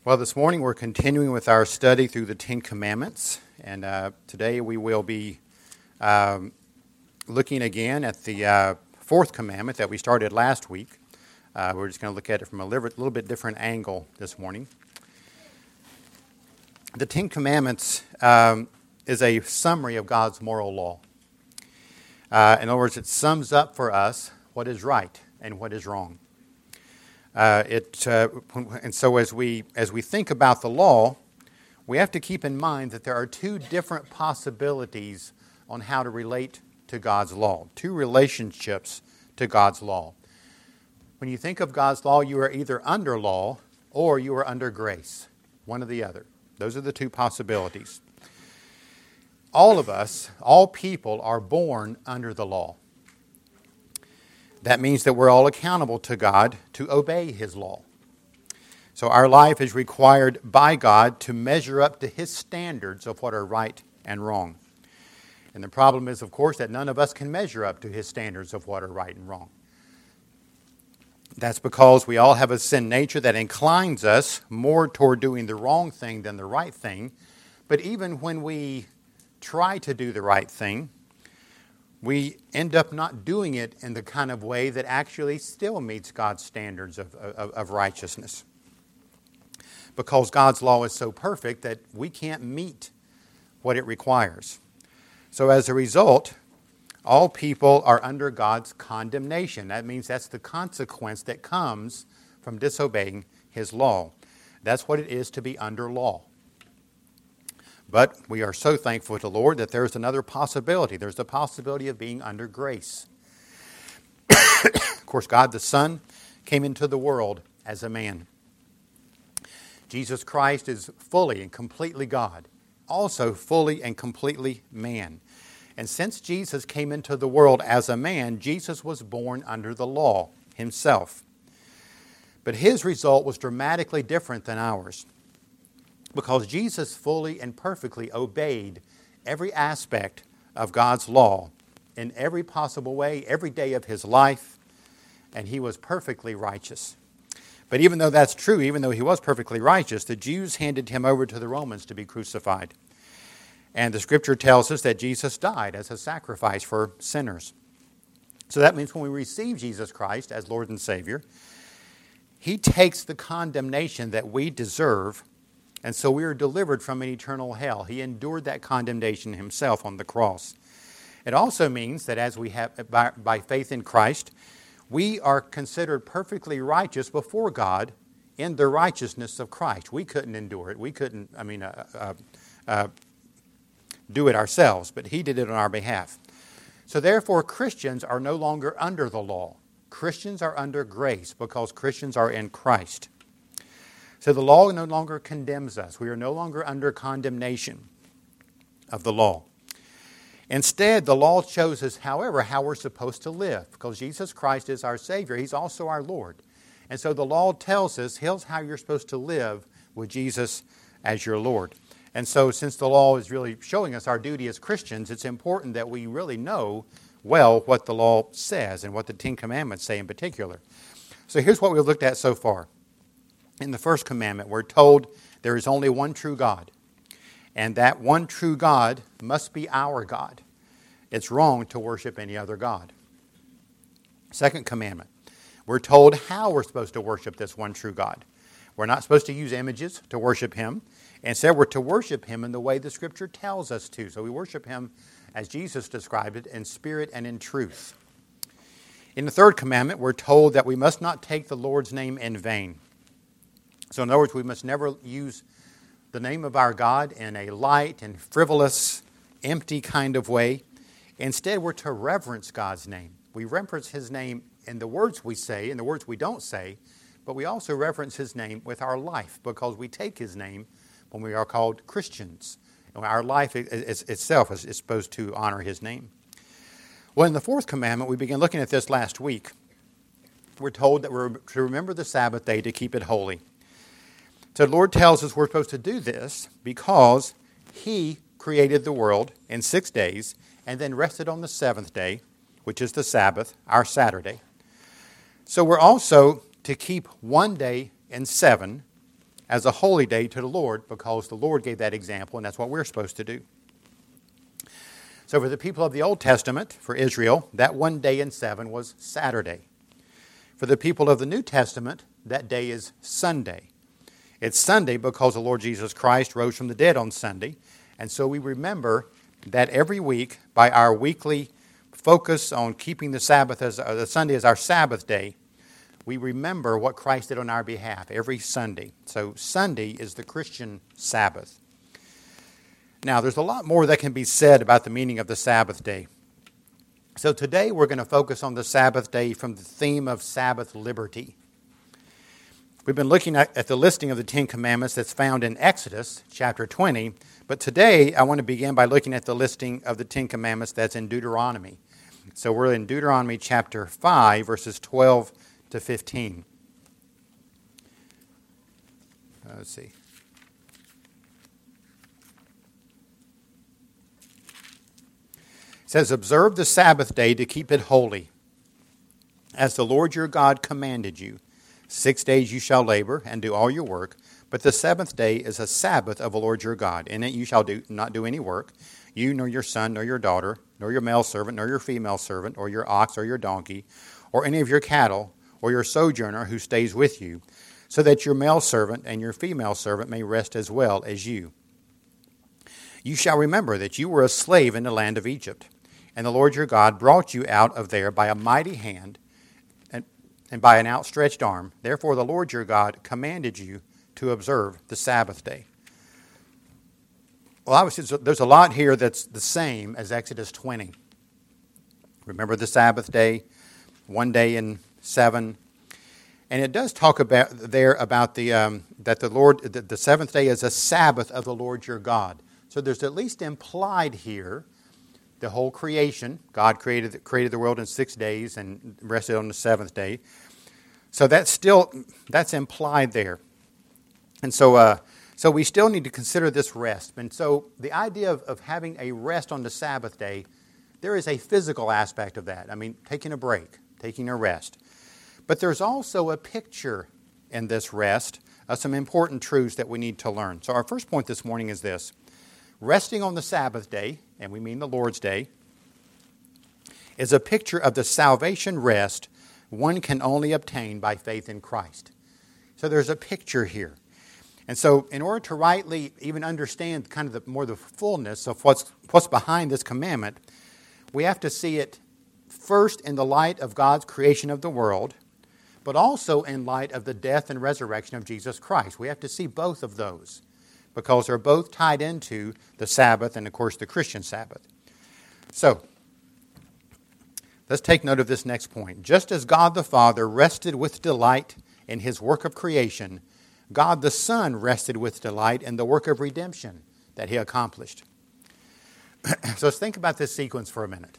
Well, this morning we're continuing with our study through the Ten Commandments, and today we will be looking again at the fourth commandment that we started last week. We're just going to look at it from a little bit different angle this morning. The Ten Commandments is a summary of God's moral law. In other words, it sums up for us what is right and what is wrong. And so as we think about the law, we have to keep in mind that there are two different possibilities on how to relate to God's law, two relationships to God's law. When you think of God's law, you are either under law or you are under grace, one or the other. Those are the two possibilities. All of us, all people, are born under the law. That means that we're all accountable to God to obey His law. So our life is required by God to measure up to His standards of what are right and wrong. And the problem is, of course, that none of us can measure up to His standards of what are right and wrong. That's because we all have a sin nature that inclines us more toward doing the wrong thing than the right thing. But even when we try to do the right thing, we end up not doing it in the kind of way that actually still meets God's standards of righteousness. Because God's law is so perfect that we can't meet what it requires. So as a result, all people are under God's condemnation. That means that's the consequence that comes from disobeying His law. That's what it is to be under law. But we are so thankful to the Lord that there's another possibility. There's the possibility of being under grace. Of course, God the Son came into the world as a man. Jesus Christ is fully and completely God, also fully and completely man. And since Jesus came into the world as a man, Jesus was born under the law Himself. But His result was dramatically different than ours, because Jesus fully and perfectly obeyed every aspect of God's law in every possible way, every day of His life, and He was perfectly righteous. But even though that's true, even though He was perfectly righteous, the Jews handed Him over to the Romans to be crucified. And the Scripture tells us that Jesus died as a sacrifice for sinners. So that means when we receive Jesus Christ as Lord and Savior, He takes the condemnation that we deserve, and so we are delivered from an eternal hell. He endured that condemnation Himself on the cross. It also means that as we have, by faith in Christ, we are considered perfectly righteous before God in the righteousness of Christ. We couldn't endure it. We couldn't, do it ourselves, but He did it on our behalf. So therefore, Christians are no longer under the law. Christians are under grace because Christians are in Christ. So the law no longer condemns us. We are no longer under condemnation of the law. Instead, the law shows us, however, how we're supposed to live. Because Jesus Christ is our Savior. He's also our Lord. And so the law tells us, here's how you're supposed to live with Jesus as your Lord. And so since the law is really showing us our duty as Christians, it's important that we really know well what the law says and what the Ten Commandments say in particular. So here's what we've looked at so far. In the first commandment, we're told there is only one true God. And that one true God must be our God. It's wrong to worship any other God. Second commandment, we're told how we're supposed to worship this one true God. We're not supposed to use images to worship Him. Instead, we're to worship Him in the way the Scripture tells us to. So we worship Him as Jesus described it, in spirit and in truth. In the third commandment, we're told that we must not take the Lord's name in vain. So in other words, we must never use the name of our God in a light and frivolous, empty kind of way. Instead, we're to reverence God's name. We reverence His name in the words we say, in the words we don't say, but we also reverence His name with our life because we take His name when we are called Christians. And our life itself is supposed to honor His name. Well, in the fourth commandment, we began looking at this last week. We're told that we're to remember the Sabbath day to keep it holy. So the Lord tells us we're supposed to do this because He created the world in 6 days and then rested on the seventh day, which is the Sabbath, our Saturday. So we're also to keep one day in 7 as a holy day to the Lord because the Lord gave that example, and that's what we're supposed to do. So for the people of the Old Testament, for Israel, that one day in 7 was Saturday. For the people of the New Testament, that day is Sunday. It's Sunday because the Lord Jesus Christ rose from the dead on Sunday, and so we remember that every week by our weekly focus on keeping the Sabbath as the Sunday as our Sabbath day. We remember what Christ did on our behalf every Sunday. So Sunday is the Christian Sabbath. Now, there's a lot more that can be said about the meaning of the Sabbath day. So today we're going to focus on the Sabbath day from the theme of Sabbath liberty. We've been looking at the listing of the Ten Commandments that's found in Exodus chapter 20, but today I want to begin by looking at the listing of the Ten Commandments that's in Deuteronomy. So we're in Deuteronomy chapter 5, verses 12 to 15. Let's see. It says, "Observe the Sabbath day to keep it holy, as the Lord your God commanded you. 6 days you shall labor and do all your work, but the seventh day is a Sabbath of the Lord your God. In it you shall not do any work, you nor your son nor your daughter, nor your male servant nor your female servant, or your ox or your donkey, or any of your cattle, or your sojourner who stays with you, so that your male servant and your female servant may rest as well as you. You shall remember that you were a slave in the land of Egypt, and the Lord your God brought you out of there by a mighty hand and by an outstretched arm. Therefore the Lord your God commanded you to observe the Sabbath day." Well, obviously there's a lot here that's the same as Exodus 20. Remember the Sabbath day, one day in 7. And it does talk about that the seventh day is a Sabbath of the Lord your God. So there's at least implied here the whole creation. God created the world in 6 days and rested on the seventh day. So that's implied there. And so we still need to consider this rest. And so the idea of having a rest on the Sabbath day, there is a physical aspect of that. I mean, taking a break, taking a rest. But there's also a picture in this rest of some important truths that we need to learn. So our first point this morning is this. Resting on the Sabbath day, and we mean the Lord's day, is a picture of the salvation rest one can only obtain by faith in Christ. So there's a picture here. And so in order to rightly even understand kind of the fullness of what's behind this commandment, we have to see it first in the light of God's creation of the world, but also in light of the death and resurrection of Jesus Christ. We have to see both of those because they're both tied into the Sabbath and, of course, the Christian Sabbath. So, let's take note of this next point. Just as God the Father rested with delight in His work of creation, God the Son rested with delight in the work of redemption that He accomplished. So let's think about this sequence for a minute.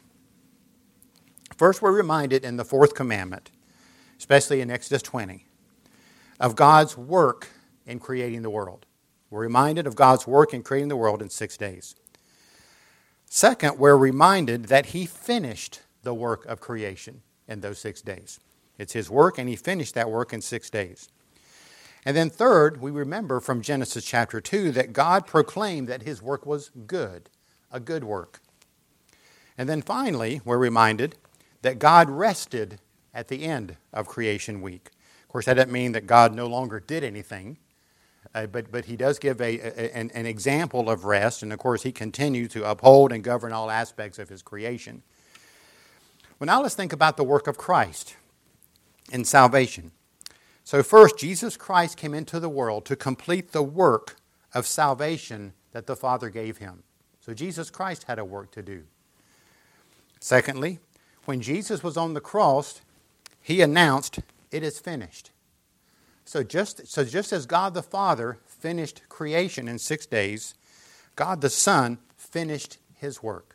First, we're reminded in the fourth commandment, especially in Exodus 20, of God's work in creating the world. We're reminded of God's work in creating the world in 6 days. Second, we're reminded that He finished the work of creation in those 6 days. It's His work, and He finished that work in 6 days. And then third, we remember from Genesis chapter 2 that God proclaimed that His work was good, a good work. And then finally, we're reminded that God rested at the end of creation week. Of course, that doesn't mean that God no longer did anything, but He does give an example of rest, and of course He continues to uphold and govern all aspects of His creation. Well, now let's think about the work of Christ in salvation. So first, Jesus Christ came into the world to complete the work of salvation that the Father gave Him. So Jesus Christ had a work to do. Secondly, when Jesus was on the cross, He announced, "It is finished." So just as God the Father finished creation in 6 days, God the Son finished His work.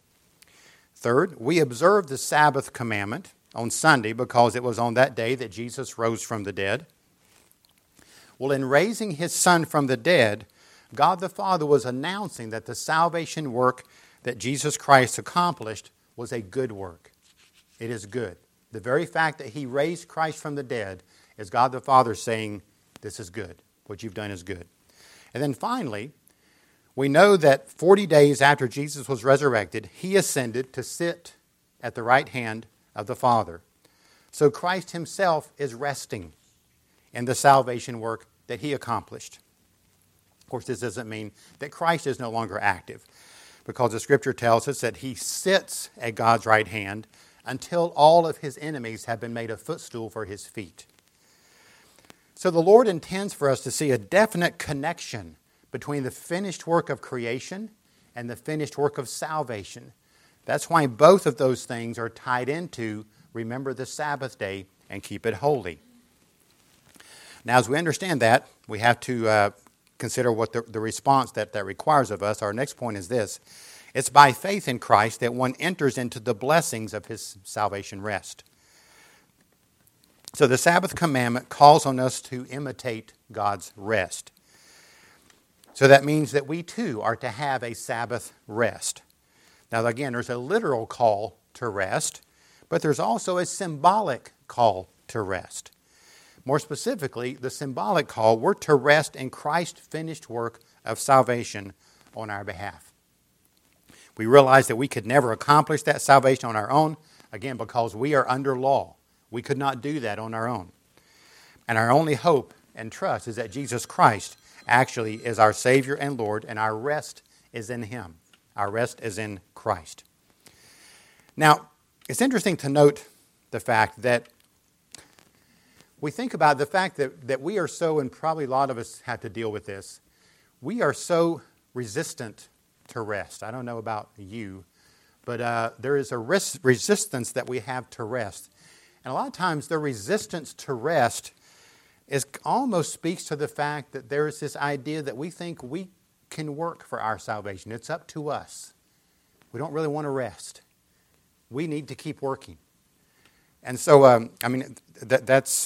Third, we observe the Sabbath commandment on Sunday because it was on that day that Jesus rose from the dead. Well, in raising His Son from the dead, God the Father was announcing that the salvation work that Jesus Christ accomplished was a good work. It is good. The very fact that He raised Christ from the dead is God the Father saying, this is good. What you've done is good. And then finally, we know that 40 days after Jesus was resurrected, he ascended to sit at the right hand of the Father. So Christ himself is resting in the salvation work that he accomplished. Of course, this doesn't mean that Christ is no longer active, because the Scripture tells us that he sits at God's right hand until all of his enemies have been made a footstool for his feet. So the Lord intends for us to see a definite connection between the finished work of creation and the finished work of salvation. That's why both of those things are tied into remember the Sabbath day and keep it holy. Now, as we understand that, we have to consider what the response that requires of us. Our next point is this. It's by faith in Christ that one enters into the blessings of his salvation rest. So the Sabbath commandment calls on us to imitate God's rest. So that means that we too are to have a Sabbath rest. Now again, there's a literal call to rest, but there's also a symbolic call to rest. More specifically, the symbolic call, we're to rest in Christ's finished work of salvation on our behalf. We realize that we could never accomplish that salvation on our own, again, because we are under law. We could not do that on our own. And our only hope and trust is that Jesus Christ actually is our Savior and Lord, and our rest is in him. Our rest is in Christ. Now, it's interesting to note the fact that we think about the fact that we are so, and probably a lot of us have to deal with this, we are so resistant to rest. I don't know about you, but there is a resistance that we have to rest. And a lot of times the resistance to rest almost speaks to the fact that there is this idea that we think we can work for our salvation. It's up to us. We don't really want to rest. We need to keep working. And so, that's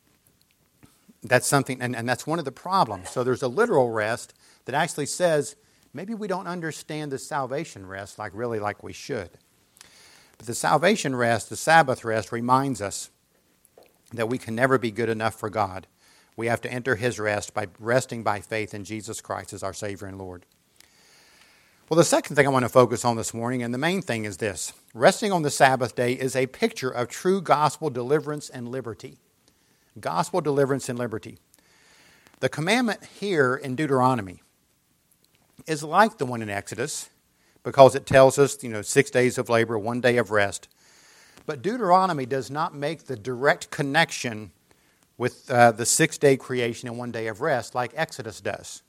something, and that's one of the problems. So there's a literal rest that actually says, maybe we don't understand the salvation rest like we should. But the salvation rest, the Sabbath rest, reminds us that we can never be good enough for God. We have to enter his rest by resting by faith in Jesus Christ as our Savior and Lord. Well, the second thing I want to focus on this morning, and the main thing, is this. Resting on the Sabbath day is a picture of true gospel deliverance and liberty. Gospel deliverance and liberty. The commandment here in Deuteronomy is like the one in Exodus, because it tells us, 6 days of labor, 1 day of rest. But Deuteronomy does not make the direct connection with the 6-day creation and 1 day of rest like Exodus does.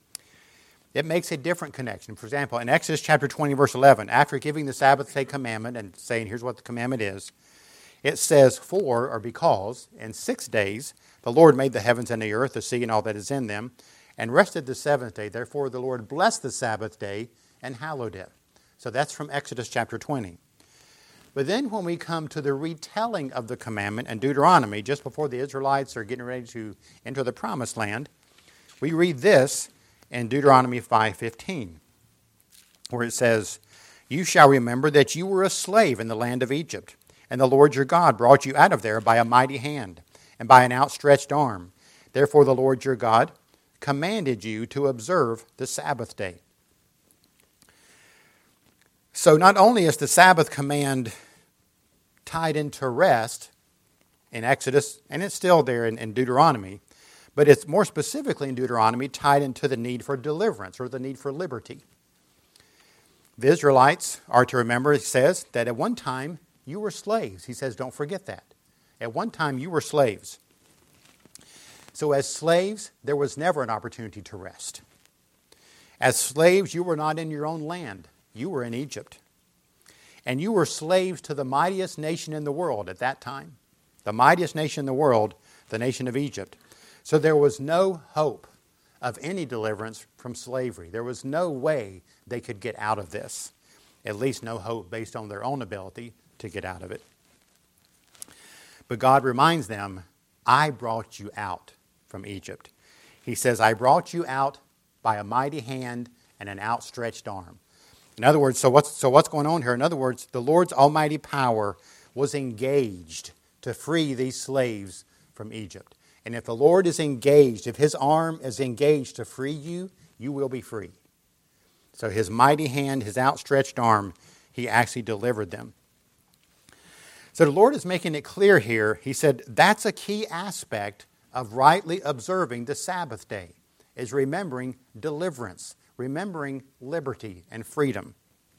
It makes a different connection. For example, in Exodus chapter 20, verse 11, after giving the Sabbath day commandment and saying, here's what the commandment is, it says, for, or because, in 6 days the Lord made the heavens and the earth, the sea, and all that is in them, and rested the seventh day. Therefore the Lord blessed the Sabbath day and hallowed it. So that's from Exodus chapter 20. But then when we come to the retelling of the commandment in Deuteronomy, just before the Israelites are getting ready to enter the promised land, we read this in Deuteronomy 5:15, where it says, you shall remember that you were a slave in the land of Egypt, and the Lord your God brought you out of there by a mighty hand and by an outstretched arm. Therefore the Lord your God commanded you to observe the Sabbath day. So not only is the Sabbath command tied into rest in Exodus, and it's still there in Deuteronomy, but it's more specifically in Deuteronomy tied into the need for deliverance or the need for liberty. The Israelites are to remember, it says, that at one time you were slaves. He says, don't forget that. At one time you were slaves. So as slaves, there was never an opportunity to rest. As slaves, you were not in your own land. You were in Egypt. And you were slaves to the mightiest nation in the world at that time. The mightiest nation in the world, the nation of Egypt. So there was no hope of any deliverance from slavery. There was no way they could get out of this. At least no hope based on their own ability to get out of it. But God reminds them, I brought you out from Egypt. He says, I brought you out by a mighty hand and an outstretched arm. In other words, so what's going on here? In other words, the Lord's almighty power was engaged to free these slaves from Egypt. And if the Lord is engaged, if his arm is engaged to free you, you will be free. So his mighty hand, his outstretched arm, he actually delivered them. So the Lord is making it clear here. He said that's a key aspect of rightly observing the Sabbath day, is remembering deliverance, remembering liberty and freedom.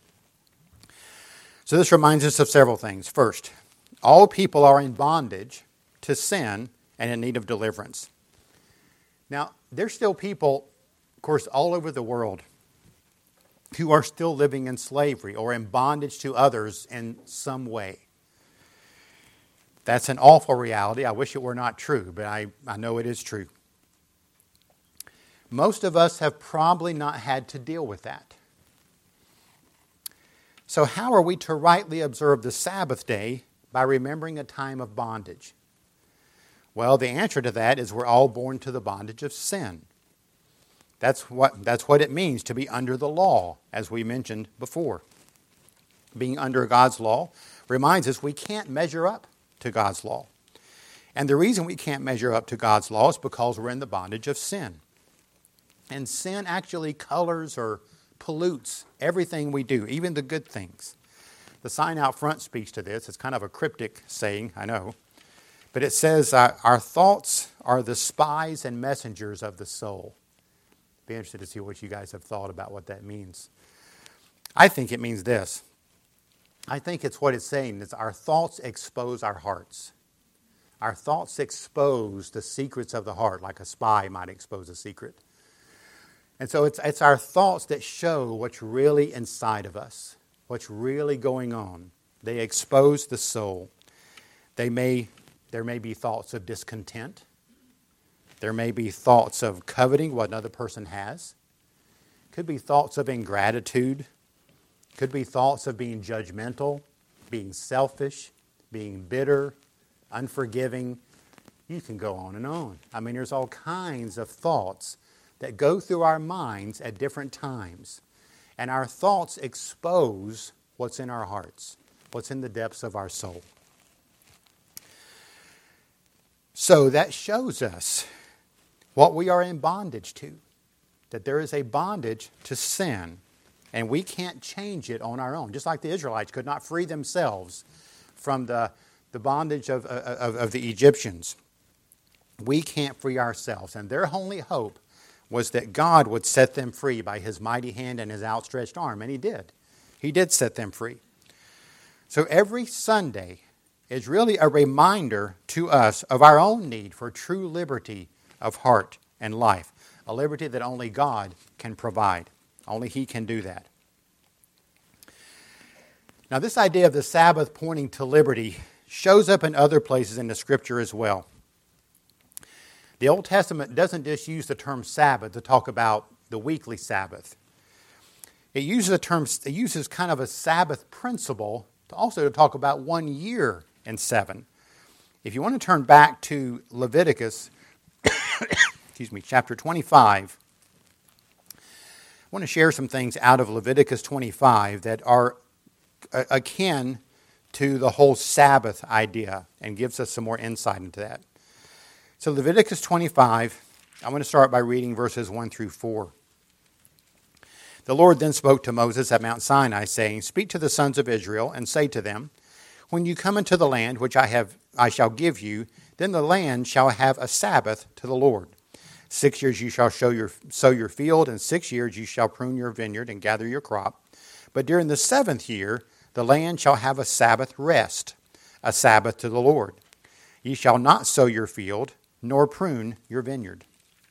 So this reminds us of several things. First, all people are in bondage to sin and in need of deliverance. Now, there's still people, of course, all over the world who are still living in slavery or in bondage to others in some way. That's an awful reality. I wish it were not true, but I know it is true. Most of us have probably not had to deal with that. So how are we to rightly observe the Sabbath day by remembering a time of bondage? Well, the answer to that is we're all born to the bondage of sin. That's what it means to be under the law, as we mentioned before. Being under God's law reminds us we can't measure up to God's law. And the reason we can't measure up to God's law is because we're in the bondage of sin. And sin actually colors or pollutes everything we do, even the good things. The sign out front speaks to this. It's kind of a cryptic saying, I know. But it says, our thoughts are the spies and messengers of the soul. Be interested to see what you guys have thought about what that means. I think it means this. I think it's what it's saying is our thoughts expose our hearts. Our thoughts expose the secrets of the heart, like a spy might expose a secret. And so it's our thoughts that show what's really inside of us, what's really going on. They expose the soul. There may be thoughts of discontent. There may be thoughts of coveting what another person has. Could be thoughts of ingratitude. Could be thoughts of being judgmental, being selfish, being bitter, unforgiving. You can go on and on. I mean, there's all kinds of thoughts that go through our minds at different times. And our thoughts expose what's in our hearts, what's in the depths of our soul. So that shows us what we are in bondage to, that there is a bondage to sin, and we can't change it on our own. Just like the Israelites could not free themselves from the bondage of the Egyptians. We can't free ourselves, and their only hope was that God would set them free by his mighty hand and his outstretched arm, and he did. He did set them free. So every Sunday is really a reminder to us of our own need for true liberty of heart and life, a liberty that only God can provide. Only he can do that. Now, this idea of the Sabbath pointing to liberty shows up in other places in the Scripture as well. The Old Testament doesn't just use the term Sabbath to talk about the weekly Sabbath. It uses kind of a Sabbath principle to talk about 1 year in 7. If you want to turn back to Leviticus, chapter 25, I want to share some things out of Leviticus 25 that are akin to the whole Sabbath idea and gives us some more insight into that. So Leviticus 25, I'm going to start by reading verses 1 through 4. The Lord then spoke to Moses at Mount Sinai, saying, "Speak to the sons of Israel, and say to them, when you come into the land which I shall give you, then the land shall have a Sabbath to the Lord. 6 years you shall sow your field, and 6 years you shall prune your vineyard and gather your crop. But during the 7th year, the land shall have a Sabbath rest, a Sabbath to the Lord. Ye shall not sow your field, nor prune your vineyard."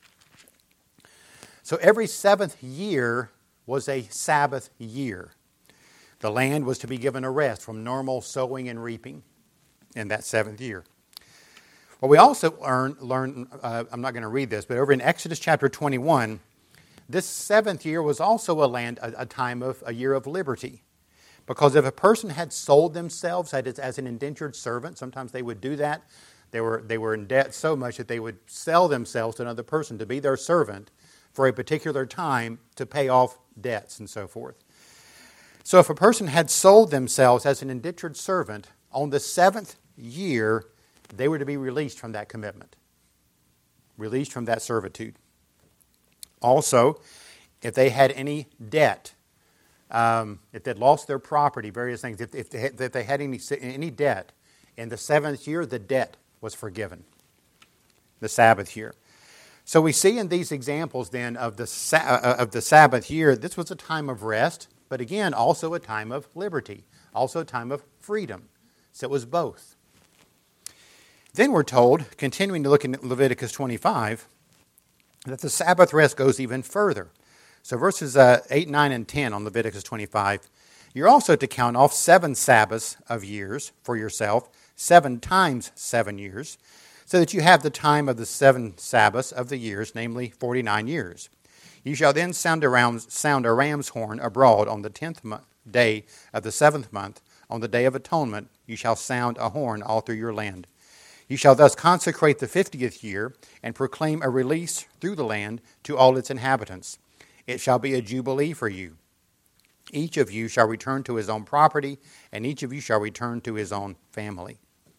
So every 7th year was a Sabbath year. The land was to be given a rest from normal sowing and reaping in that 7th year. Well, we also learn I'm not going to read this, but over in Exodus chapter 21, this 7th year was also a year of liberty. Because if a person had sold themselves as an indentured servant, sometimes they would do that. They were in debt so much that they would sell themselves to another person to be their servant for a particular time to pay off debts and so forth. So if a person had sold themselves as an indentured servant, on the 7th year, they were to be released from that commitment. released from that servitude. Also, if they had any debt, if they'd lost their property, various things, if they had any debt, in the 7th year, the debt was forgiven, the Sabbath year. So we see in these examples then of the Sabbath year, this was a time of rest, but again, also a time of liberty, also a time of freedom. So it was both. Then we're told, continuing to look in Leviticus 25, that the Sabbath rest goes even further. So verses 8, 9, and 10 on Leviticus 25, you're also to count off 7 Sabbaths of years for yourself, 7 times 7 years, so that you have the time of the 7 Sabbaths of the years, namely 49 years. You shall then sound a ram's horn abroad on the 10th day of the 7th month. On the day of atonement, you shall sound a horn all through your land. You shall thus consecrate the 50th year and proclaim a release through the land to all its inhabitants. It shall be a jubilee for you. Each of you shall return to his own property, and each of you shall return to his own family.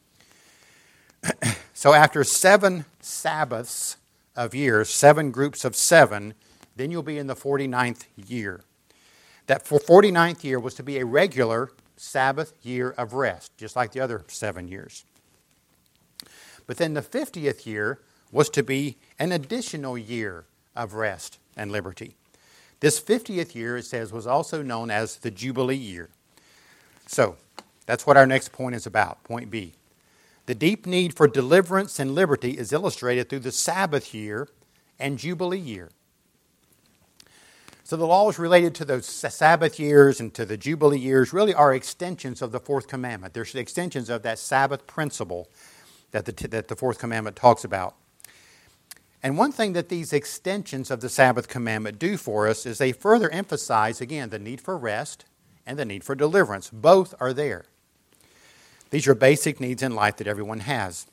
So after 7 Sabbaths of years, 7 groups of 7, then you'll be in the 49th year. That 49th year was to be a regular Sabbath year of rest, just like the other 7 years. But then the 50th year was to be an additional year of rest and liberty. This 50th year, it says, was also known as the Jubilee year. So, that's what our next point is about, point B. The deep need for deliverance and liberty is illustrated through the Sabbath year and Jubilee year. So the laws related to those Sabbath years and to the Jubilee years really are extensions of the Fourth Commandment. They're extensions of that Sabbath principle that the Fourth Commandment talks about. And one thing that these extensions of the Sabbath commandment do for us is they further emphasize, again, the need for rest and the need for deliverance. Both are there. These are basic needs in life that everyone has.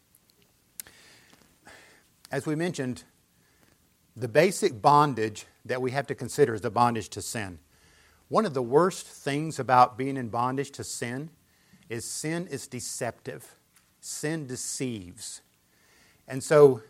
As we mentioned, the basic bondage that we have to consider is the bondage to sin. One of the worst things about being in bondage to sin is deceptive. Sin deceives. And so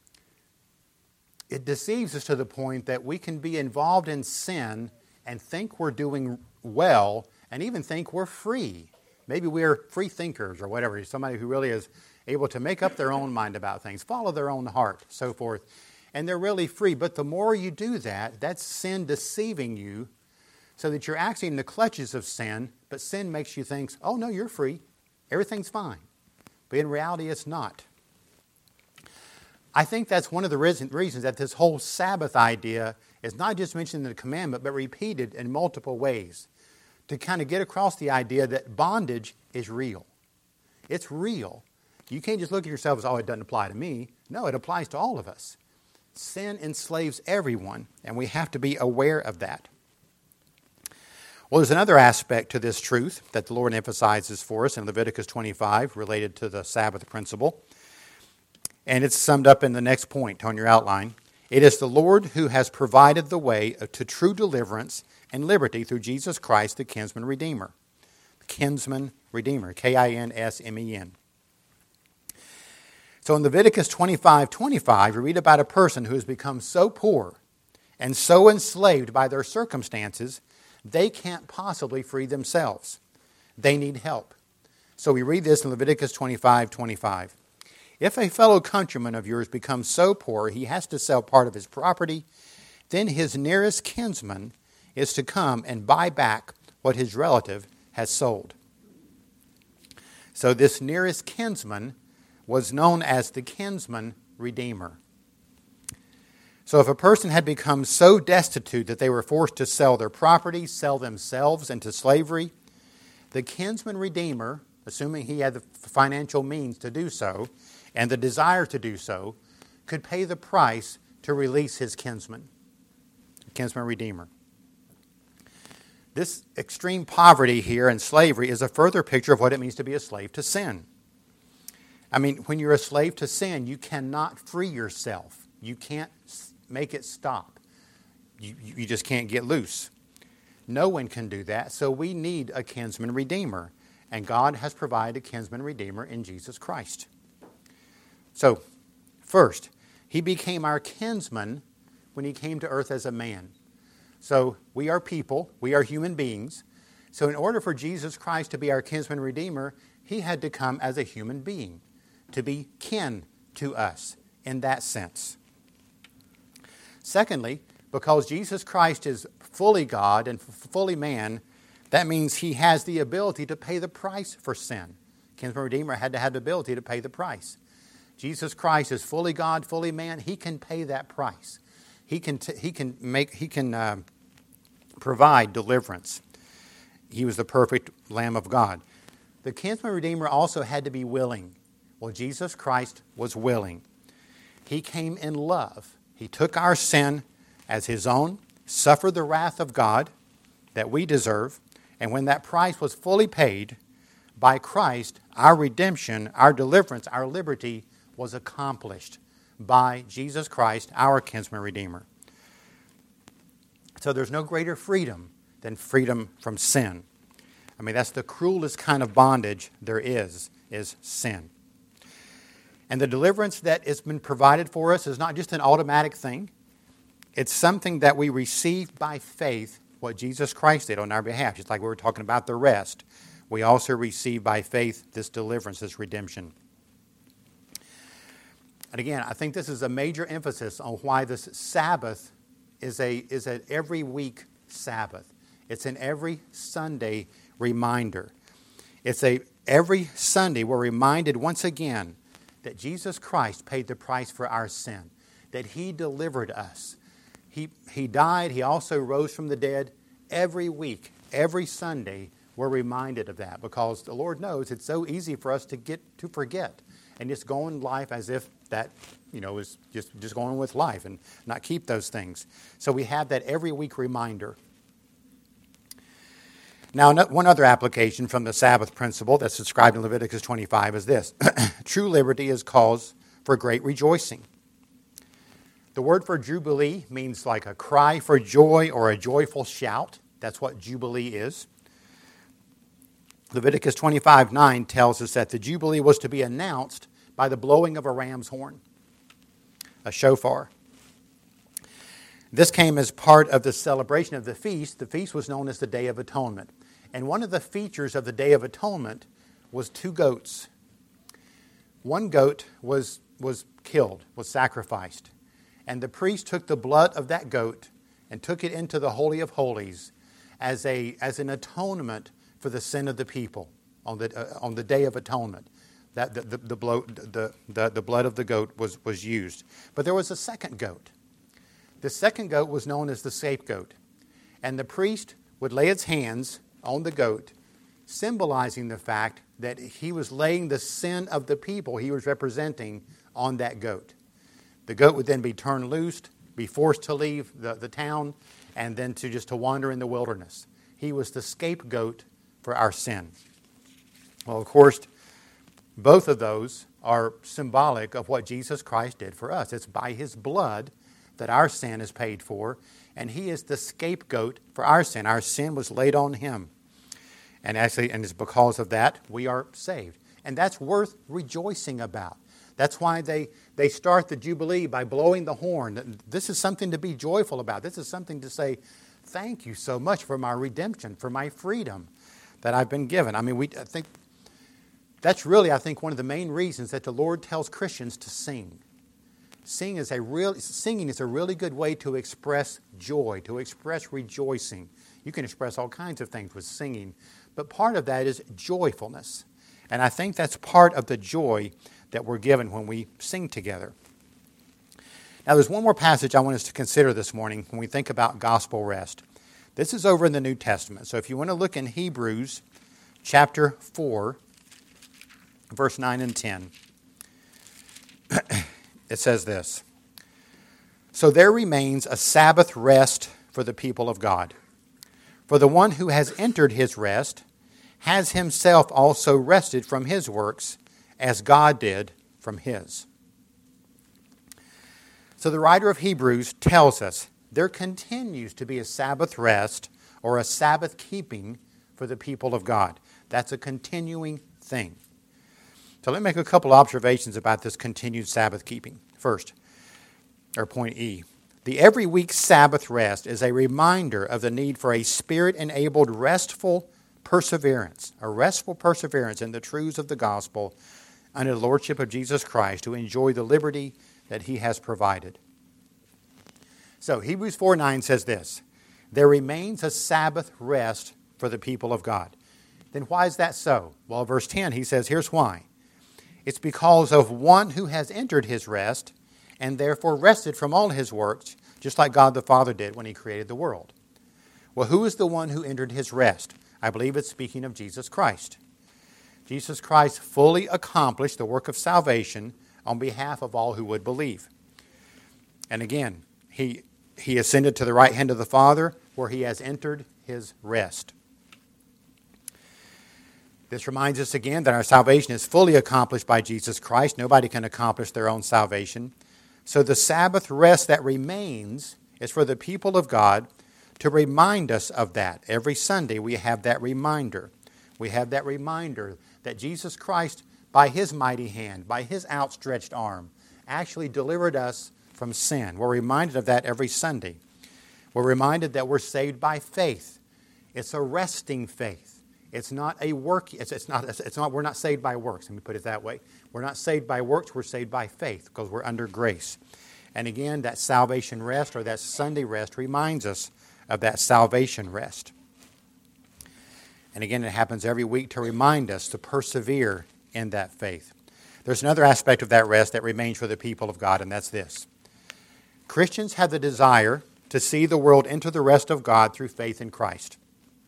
it deceives us to the point that we can be involved in sin and think we're doing well and even think we're free. Maybe we're free thinkers or whatever, somebody who really is able to make up their own mind about things, follow their own heart, so forth. And they're really free. But the more you do that, that's sin deceiving you so that you're actually in the clutches of sin, but sin makes you think, oh no, you're free. Everything's fine. But in reality, it's not. I think that's one of the reasons that this whole Sabbath idea is not just mentioned in the commandment, but repeated in multiple ways to kind of get across the idea that bondage is real. It's real. You can't just look at yourself as, oh, it doesn't apply to me. No, it applies to all of us. Sin enslaves everyone, and we have to be aware of that. Well, there's another aspect to this truth that the Lord emphasizes for us in Leviticus 25 related to the Sabbath principle. And it's summed up in the next point on your outline. It is the Lord who has provided the way to true deliverance and liberty through Jesus Christ, the kinsman redeemer. Kinsman redeemer, Kinsmen. So in Leviticus 25:25, we read about a person who has become so poor and so enslaved by their circumstances, they can't possibly free themselves. They need help. So we read this in Leviticus 25:25. If a fellow countryman of yours becomes so poor he has to sell part of his property, then his nearest kinsman is to come and buy back what his relative has sold. So this nearest kinsman was known as the kinsman redeemer. So if a person had become so destitute that they were forced to sell their property, sell themselves into slavery, the kinsman redeemer, assuming he had the financial means to do so and the desire to do so, could pay the price to release his kinsman, the kinsman redeemer. This extreme poverty here and slavery is a further picture of what it means to be a slave to sin. I mean, when you're a slave to sin, you cannot free yourself. You can't make it stop. You just can't get loose. No one can do that, so we need a kinsman redeemer. And God has provided a kinsman redeemer in Jesus Christ. So, first, He became our kinsman when he came to earth as a man. So we are people, we are human beings. So in order for Jesus Christ to be our kinsman redeemer, he had to come as a human being, to be kin to us in that sense. Secondly, because Jesus Christ is fully God and fully man, that means he has the ability to pay the price for sin. Kinsman redeemer had to have the ability to pay the price. Jesus Christ is fully God, fully man. He can pay that price. He can provide deliverance. He was the perfect Lamb of God. The kinsman redeemer also had to be willing. Well, Jesus Christ was willing. He came in love. He took our sin as his own, suffered the wrath of God that we deserve, and when that price was fully paid by Christ, our redemption, our deliverance, our liberty was accomplished by Jesus Christ, our kinsman redeemer. So there's no greater freedom than freedom from sin. I mean, that's the cruelest kind of bondage there is sin. And the deliverance that has been provided for us is not just an automatic thing. It's something that we receive by faith, what Jesus Christ did on our behalf. Just like we were talking about the rest, we also receive by faith this deliverance, this redemption. And again, I think this is a major emphasis on why this Sabbath is an every week Sabbath. It's an every Sunday reminder. Every Sunday we're reminded once again that Jesus Christ paid the price for our sin, that he delivered us. He died, he also rose from the dead. Every week, every Sunday, we're reminded of that because the Lord knows it's so easy for us to forget and just go in life as if that, is just going with life and not keep those things. So we have that every week reminder. Now, one other application from the Sabbath principle that's described in Leviticus 25 is this. True liberty is cause for great rejoicing. The word for jubilee means like a cry for joy or a joyful shout. That's what jubilee is. Leviticus 25:9 tells us that the jubilee was to be announced by the blowing of a ram's horn, a shofar. This came as part of the celebration of the feast. The feast was known as the Day of Atonement. And one of the features of the Day of Atonement was 2 goats. One goat was killed, was sacrificed. And the priest took the blood of that goat and took it into the Holy of Holies as an atonement for the sin of the people on the Day of Atonement. That the blood of the goat was used. But there was a second goat. The second goat was known as the scapegoat. And the priest would lay his hands on the goat, symbolizing the fact that he was laying the sin of the people he was representing on that goat. The goat would then be turned loose, be forced to leave the town, and then to wander in the wilderness. He was the scapegoat for our sin. Well, of course, both of those are symbolic of what Jesus Christ did for us. It's by his blood that our sin is paid for, and he is the scapegoat for our sin. Our sin was laid on him. And it's because of that we are saved. And that's worth rejoicing about. That's why they start the Jubilee by blowing the horn. This is something to be joyful about. This is something to say, thank you so much for my redemption, for my freedom that I've been given. I mean, I think that's really, one of the main reasons that the Lord tells Christians to sing. Singing is a really good way to express joy, to express rejoicing. You can express all kinds of things with singing, but part of that is joyfulness. And I think that's part of the joy that we're given when we sing together. Now, there's one more passage I want us to consider this morning when we think about gospel rest. This is over in the New Testament. So if you want to look in Hebrews chapter 4, verse 9 and 10, it says this: So there remains a Sabbath rest for the people of God. For the one who has entered his rest has himself also rested from his works, as God did from his. So the writer of Hebrews tells us there continues to be a Sabbath rest or a Sabbath keeping for the people of God. That's a continuing thing. So let me make a couple observations about this continued Sabbath keeping. First, or point E. The every week Sabbath rest is a reminder of the need for a Spirit-enabled restful perseverance, a restful perseverance in the truths of the gospel under the lordship of Jesus Christ to enjoy the liberty that he has provided. So Hebrews 4:9 says this, there remains a Sabbath rest for the people of God. Then why is that so? Well, verse 10, he says, here's why. It's because of one who has entered his rest and therefore rested from all his works, just like God the Father did when he created the world. Well, who is the one who entered his rest? I believe it's speaking of Jesus Christ. Jesus Christ fully accomplished the work of salvation on behalf of all who would believe. And again, he ascended to the right hand of the Father where he has entered his rest. This reminds us again that our salvation is fully accomplished by Jesus Christ. Nobody can accomplish their own salvation. So the Sabbath rest that remains is for the people of God to remind us of that. Every Sunday we have that reminder. We have that reminder that Jesus Christ, by his mighty hand, by his outstretched arm, actually delivered us from sin. We're reminded of that every Sunday. We're reminded that we're saved by faith. It's a resting faith. It's not a work. We're not saved by works. Let me put it that way. We're not saved by works. We're saved by faith because we're under grace. And again, that salvation rest or that Sunday rest reminds us of that salvation rest. And again, it happens every week to remind us to persevere in that faith. There's another aspect of that rest that remains for the people of God, and that's this. Christians have the desire to see the world enter the rest of God through faith in Christ.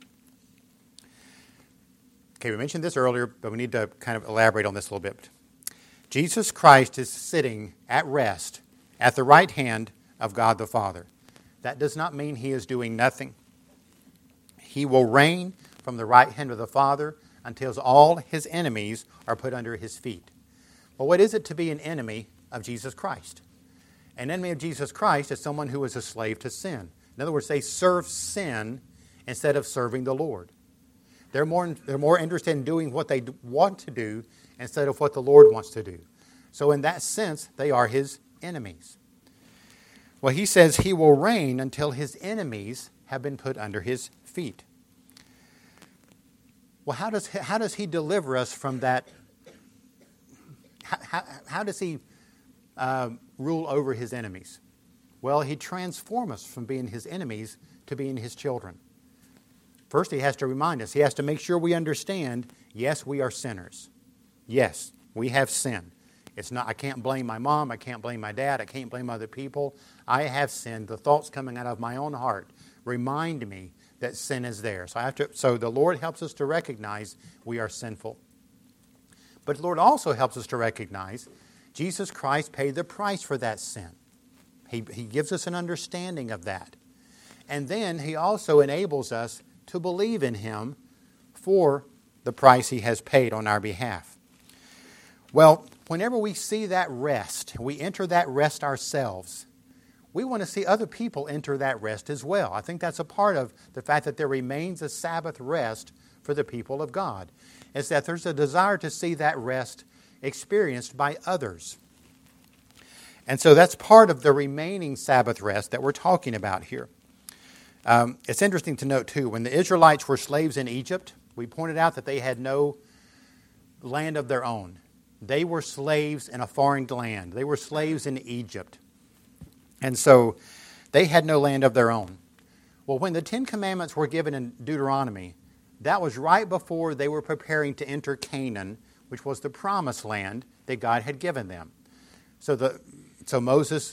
Okay, we mentioned this earlier, but we need to kind of elaborate on this a little bit. Jesus Christ is sitting at rest at the right hand of God the Father. That does not mean he is doing nothing. He will reign from the right hand of the Father until all his enemies are put under his feet. Well, what is it to be an enemy of Jesus Christ? An enemy of Jesus Christ is someone who is a slave to sin. In other words, they serve sin instead of serving the Lord. They're more interested in doing what they want to do instead of what the Lord wants to do. So in that sense, they are his enemies. Well, he says he will reign until his enemies have been put under his feet. Well, how does he deliver us from that? How does he rule over his enemies? Well, he transforms us from being his enemies to being his children. First, he has to remind us. He has to make sure we understand, yes, we are sinners. Yes, we have sin. I can't blame my mom. I can't blame my dad. I can't blame other people. I have sinned. The thoughts coming out of my own heart remind me that sin is there. So the Lord helps us to recognize we are sinful. But the Lord also helps us to recognize Jesus Christ paid the price for that sin. He gives us an understanding of that. And then he also enables us to believe in him for the price he has paid on our behalf. Well, whenever we see that rest, we enter that rest ourselves, we want to see other people enter that rest as well. I think that's a part of the fact that there remains a Sabbath rest for the people of God, is that there's a desire to see that rest experienced by others. And so that's part of the remaining Sabbath rest that we're talking about here. It's interesting to note, too, when the Israelites were slaves in Egypt, we pointed out that they had no land of their own. They were slaves in a foreign land. They were slaves in Egypt. And so they had no land of their own. Well, when the Ten Commandments were given in Deuteronomy, that was right before they were preparing to enter Canaan, which was the promised land that God had given them. So Moses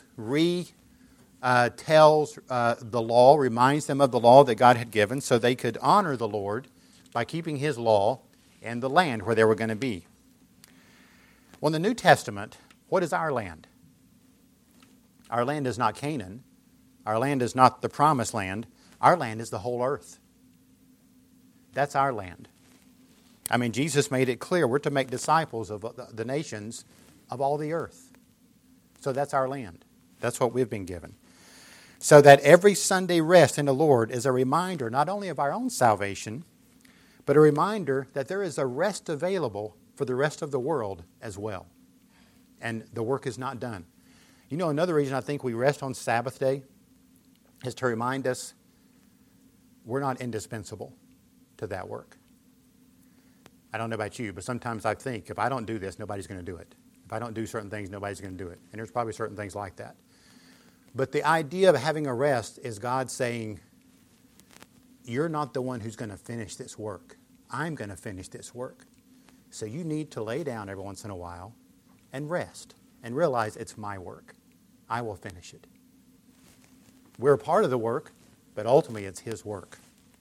tells the law, reminds them of the law that God had given so they could honor the Lord by keeping his law and the land where they were going to be. Well, in the New Testament, what is our land? Our land is not Canaan. Our land is not the promised land. Our land is the whole earth. That's our land. I mean, Jesus made it clear we're to make disciples of the nations of all the earth. So that's our land. That's what we've been given. So that every Sunday rest in the Lord is a reminder not only of our own salvation, but a reminder that there is a rest available for the rest of the world as well. And the work is not done. You know, another reason I think we rest on Sabbath day is to remind us we're not indispensable to that work. I don't know about you, but sometimes I think if I don't do this, nobody's going to do it. If I don't do certain things, nobody's going to do it. And there's probably certain things like that. But the idea of having a rest is God saying, you're not the one who's going to finish this work. I'm going to finish this work. So you need to lay down every once in a while and rest and realize it's my work. I will finish it. We're a part of the work, but ultimately it's His work.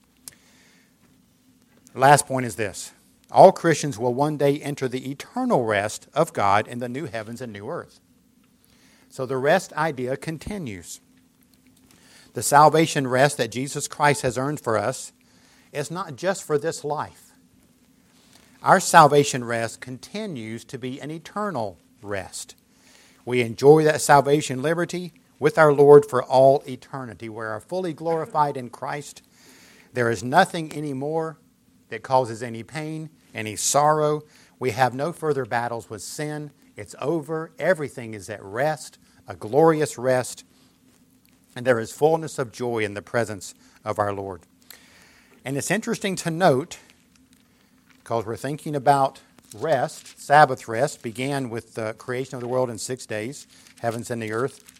The last point is this. All Christians will one day enter the eternal rest of God in the new heavens and new earth. So the rest idea continues. The salvation rest that Jesus Christ has earned for us is not just for this life. Our salvation rest continues to be an eternal rest. We enjoy that salvation liberty with our Lord for all eternity. We are fully glorified in Christ. There is nothing anymore that causes any pain, any sorrow. We have no further battles with sin. It's over. Everything is at rest, a glorious rest. And there is fullness of joy in the presence of our Lord. And it's interesting to note, because we're thinking about rest, Sabbath rest, began with the creation of the world in 6 days, heavens and the earth.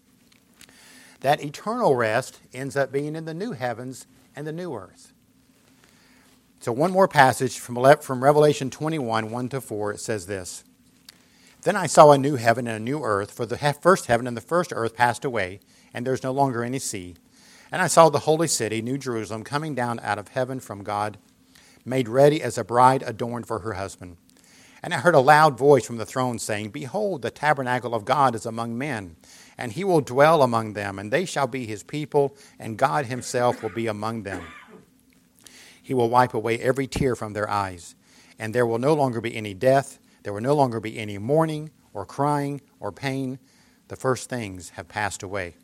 That eternal rest ends up being in the new heavens and the new earth. So one more passage from Revelation 21, 1-4, it says this. Then I saw a new heaven and a new earth, for the first heaven and the first earth passed away, and there is no longer any sea. And I saw the holy city, New Jerusalem, coming down out of heaven from God, made ready as a bride adorned for her husband. And I heard a loud voice from the throne saying, Behold, the tabernacle of God is among men, and He will dwell among them, and they shall be His people, and God Himself will be among them. He will wipe away every tear from their eyes, and there will no longer be any death, there will no longer be any mourning, or crying, or pain. The first things have passed away.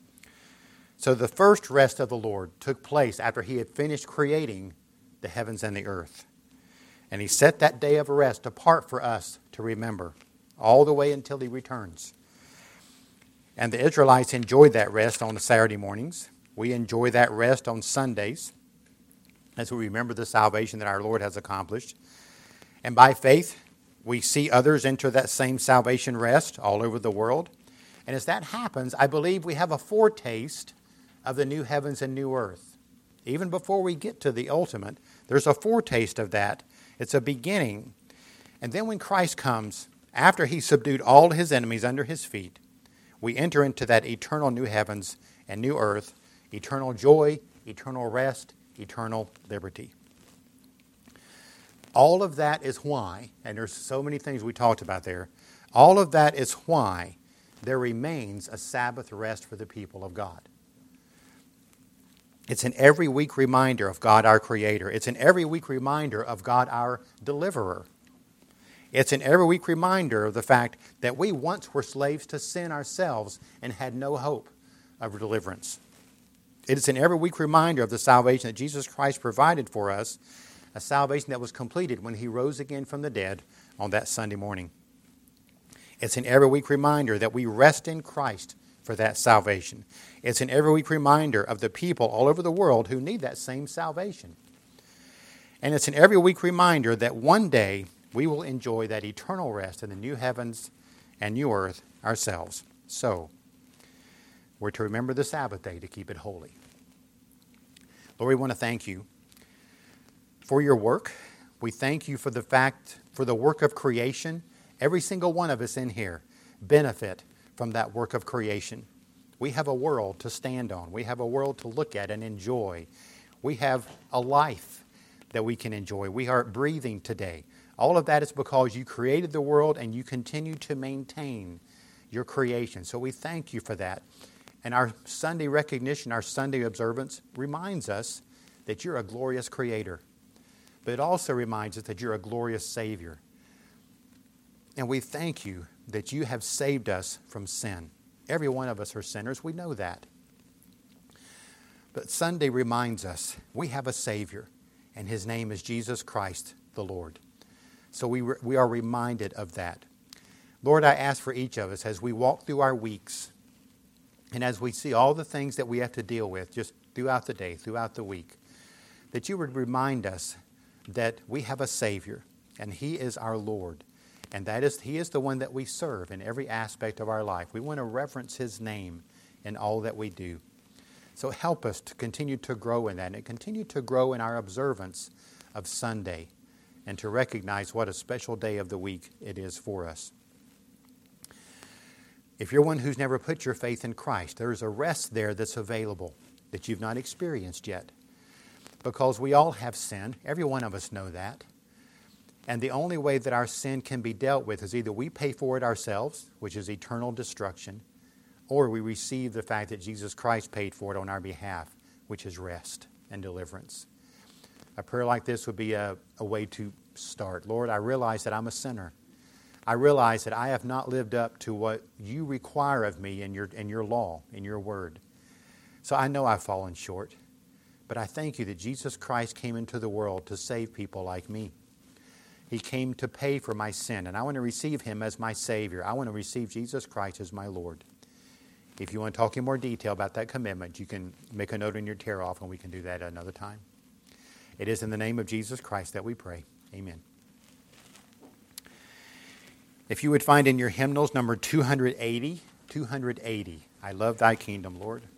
So the first rest of the Lord took place after He had finished creating the heavens and the earth. And He set that day of rest apart for us to remember, all the way until He returns. And the Israelites enjoyed that rest on the Saturday mornings. We enjoy that rest on Sundays, as we remember the salvation that our Lord has accomplished. And by faith, we see others enter that same salvation rest all over the world. And as that happens, I believe we have a foretaste of the new heavens and new earth. Even before we get to the ultimate, there's a foretaste of that. It's a beginning. And then when Christ comes, after He subdued all His enemies under His feet, we enter into that eternal new heavens and new earth, eternal joy, eternal rest, eternal liberty. All of that is why, and there's so many things we talked about there, all of that is why there remains a Sabbath rest for the people of God. It's an every week reminder of God our Creator. It's an every week reminder of God our Deliverer. It's an every week reminder of the fact that we once were slaves to sin ourselves and had no hope of deliverance. It is an every week reminder of the salvation that Jesus Christ provided for us, a salvation that was completed when He rose again from the dead on that Sunday morning. It's an every week reminder that we rest in Christ for that salvation. It's an every week reminder of the people all over the world who need that same salvation. And it's an every week reminder that one day we will enjoy that eternal rest in the new heavens and new earth ourselves. So, we're to remember the Sabbath day to keep it holy. Lord, we want to thank You for Your work. We thank You for the fact, for the work of creation. Every single one of us in here benefit from that work of creation. We have a world to stand on. We have a world to look at and enjoy. We have a life that we can enjoy. We are breathing today. All of that is because You created the world and You continue to maintain Your creation. So we thank You for that. And our Sunday recognition, our Sunday observance reminds us that You're a glorious Creator. But it also reminds us that You're a glorious Savior. And we thank You that You have saved us from sin. Every one of us are sinners. We know that. But Sunday reminds us we have a Savior, and His name is Jesus Christ the Lord. So we are reminded of that. Lord, I ask for each of us as we walk through our weeks and as we see all the things that we have to deal with just throughout the day, throughout the week, that you would remind us that we have a Savior and He is our Lord. And He is the one that we serve in every aspect of our life. We want to reverence His name in all that we do. So help us to continue to grow in that and continue to grow in our observance of Sunday and to recognize what a special day of the week it is for us. If you're one who's never put your faith in Christ, there's a rest there that's available that you've not experienced yet. Because we all have sin. Every one of us know that. And the only way that our sin can be dealt with is either we pay for it ourselves, which is eternal destruction, or we receive the fact that Jesus Christ paid for it on our behalf, which is rest and deliverance. A prayer like this would be a way to start. Lord, I realize that I'm a sinner. I realize that I have not lived up to what you require of me in your law, in your word. So I know I've fallen short. But I thank you that Jesus Christ came into the world to save people like me. He came to pay for my sin, and I want to receive Him as my Savior. I want to receive Jesus Christ as my Lord. If you want to talk in more detail about that commitment, you can make a note in your tear-off, and we can do that at another time. It is in the name of Jesus Christ that we pray. Amen. If you would find in your hymnals number 280, I love thy kingdom, Lord.